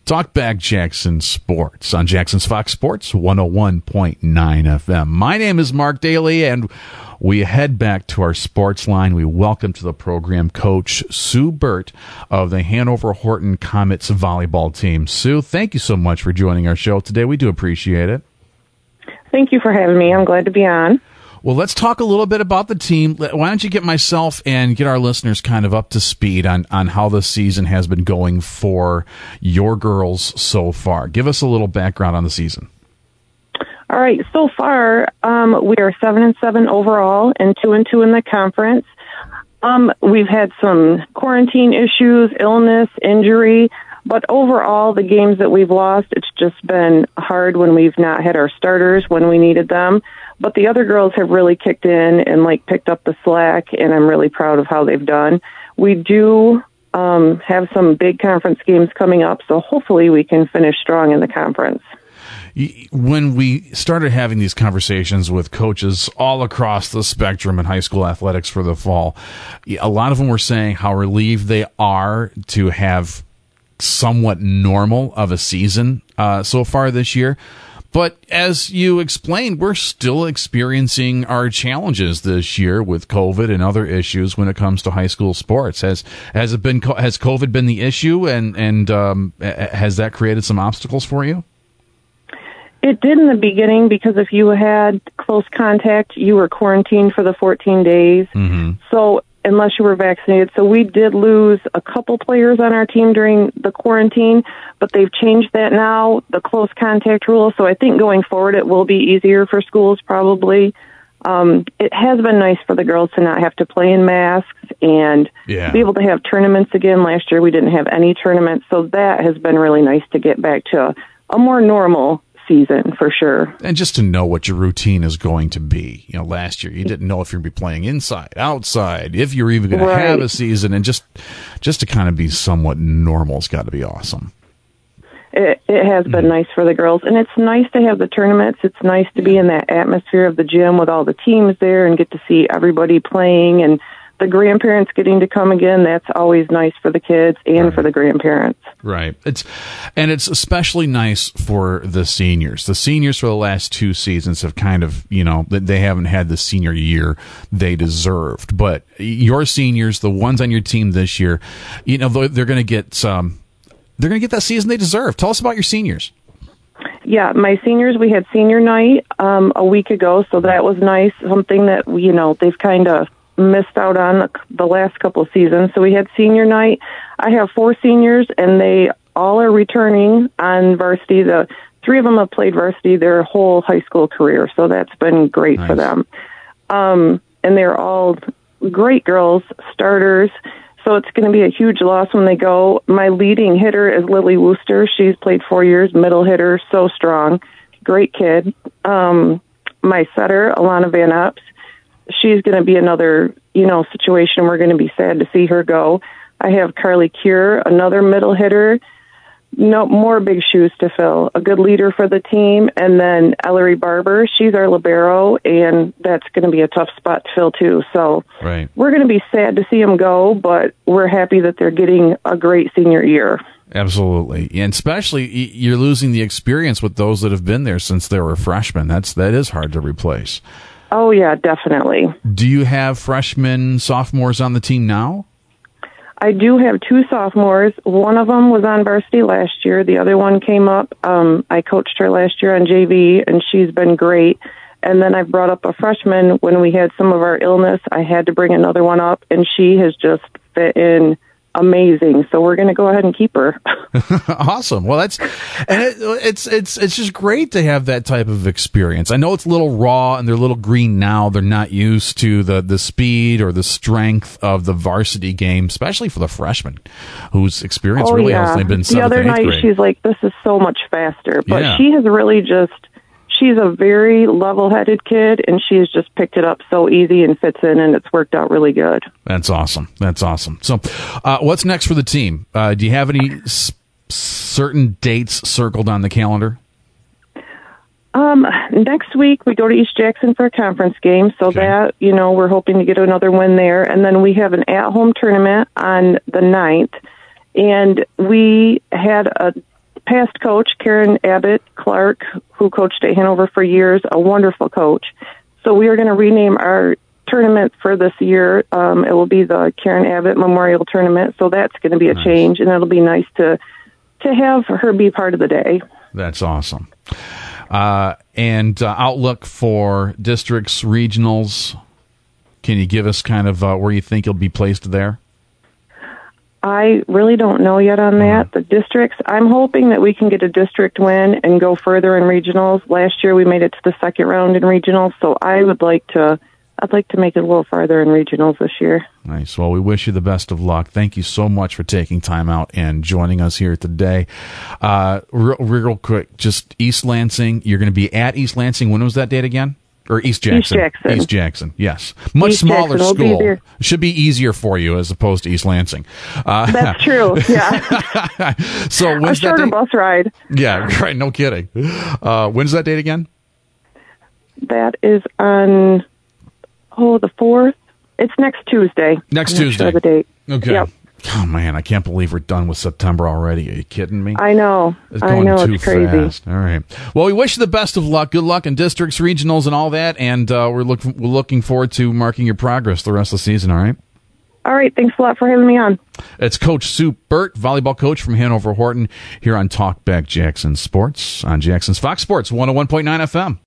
Talkback Jackson Sports on Jackson's Fox Sports 101.9 FM. My name is Mark Daly, and we head back to our sports line. We welcome to the program Coach Sue Burt of the Hanover Horton Comets volleyball team. Sue, thank you so much for joining our show today. We do appreciate it. Thank you for having me. I'm glad to be on. Well, let's talk a little bit about the team. Why don't you get myself and get our listeners kind of up to speed on how the season has been going for your girls so far. Give us a little background on the season. All right. So far, we are 7-7 overall and 2-2 in the conference. We've had some quarantine issues, illness, injury, but overall, the games that we've lost, it's just been hard when we've not had our starters when we needed them. But the other girls have really kicked in and picked up the slack, and I'm really proud of how they've done. We do have some big conference games coming up, so hopefully we can finish strong in the conference. When we started having these conversations with coaches all across the spectrum in high school athletics for the fall, a lot of them were saying how relieved they are to have somewhat normal of a season so far this year. But as you explained, we're still experiencing our challenges this year with COVID and other issues when it comes to high school sports. Has COVID been the issue, and has that created some obstacles for you? It did in the beginning, because if you had close contact, you were quarantined for the 14 days. Mm-hmm. So unless you were vaccinated. So we did lose a couple players on our team during the quarantine, but they've changed that now, the close contact rule. So I think going forward it will be easier for schools probably. It has been nice for the girls to not have to play in masks and be able to have tournaments again. Last year we didn't have any tournaments, so that has been really nice to get back to a more normal season for sure. And just to know what your routine is going to be. Last year you didn't know if you're going to be playing inside, outside, if you're even going to have a season, and just to kind of be somewhat normal has got to be awesome. It has been nice for the girls, and it's nice to have the tournaments. It's nice to be in that atmosphere of the gym with all the teams there and get to see everybody playing, and the grandparents getting to come again. That's always nice for the kids and for the grandparents. Right. It's especially nice for the seniors. The seniors for the last two seasons have kind of, they haven't had the senior year they deserved. But your seniors, the ones on your team this year, they're going to get that season they deserve. Tell us about your seniors. Yeah, my seniors, we had senior night a week ago, so that was nice. Something that, they've kind of missed out on the last couple of seasons. So we had senior night. I have 4 seniors, and they all are returning on varsity. The 3 of them have played varsity their whole high school career, so that's been great for them. And they're all great girls, starters. So it's going to be a huge loss when they go. My leading hitter is Lily Wooster. She's played 4 years, middle hitter, so strong. Great kid. My setter, Alana Van Ups, she's going to be another, situation. We're going to be sad to see her go. I have Carly Cure, another middle hitter. No more big shoes to fill. A good leader for the team. And then Ellery Barber, she's our libero, and that's going to be a tough spot to fill too. So we're going to be sad to see them go, but we're happy that they're getting a great senior year. Absolutely. And especially you're losing the experience with those that have been there since they were freshmen. That is hard to replace. Oh, yeah, definitely. Do you have freshmen, sophomores on the team now? I do have 2 sophomores. One of them was on varsity last year. The other one came up. I coached her last year on JV, and she's been great. And then I brought up a freshman when we had some of our illness. I had to bring another one up, and she has just fit in amazing. So we're going to go ahead and keep her. Awesome. Well, it's just great to have that type of experience. I know it's a little raw and they're a little green now. They're not used to the speed or the strength of the varsity game, especially for the freshmen whose experience has only been 7th and 8th grade. The other night she's like, this is so much faster. But she has really she's a very level-headed kid, and she's just picked it up so easy and fits in, and it's worked out really good. That's awesome. So what's next for the team? Do you have any certain dates circled on the calendar? Next week, we go to East Jackson for a conference game, so that, we're hoping to get another win there. And then we have an at-home tournament on the 9th, and we had past coach, Karen Abbott Clark, who coached at Hanover for years, a wonderful coach. So we are going to rename our tournament for this year. It will be the Karen Abbott Memorial Tournament. So that's going to be a change, and it'll be nice to have her be part of the day. That's awesome. And outlook for districts, regionals. Can you give us kind of where you think you'll be placed there? I really don't know yet on that. The districts, I'm hoping that we can get a district win and go further in regionals. Last year we made it to the second round in regionals, so I'd like to make it a little farther in regionals this year. Nice. Well, we wish you the best of luck. Thank you so much for taking time out and joining us here today. Real quick, just East Lansing. You're going to be at East Lansing. When was that date again? Or East Jackson? East Jackson, yes. Much East smaller Jackson school. Should be easier for you as opposed to East Lansing. That's true, yeah. So when's a shorter that date? bus ride. Yeah, right, no kidding. When's that date again? That is on, the 4th. It's next Tuesday. Next Tuesday. Sure the date. Okay. Yep. Oh, man, I can't believe we're done with September already. Are you kidding me? I know. It's going too it's crazy. fast. All right. Well, we wish you the best of luck. Good luck in districts, regionals, and all that. And we're looking forward to marking your progress the rest of the season, all right? All right. Thanks a lot for having me on. It's Coach Sue Burt, volleyball coach from Hanover Horton, here on Talkback Jackson Sports on Jackson's Fox Sports 101.9 FM.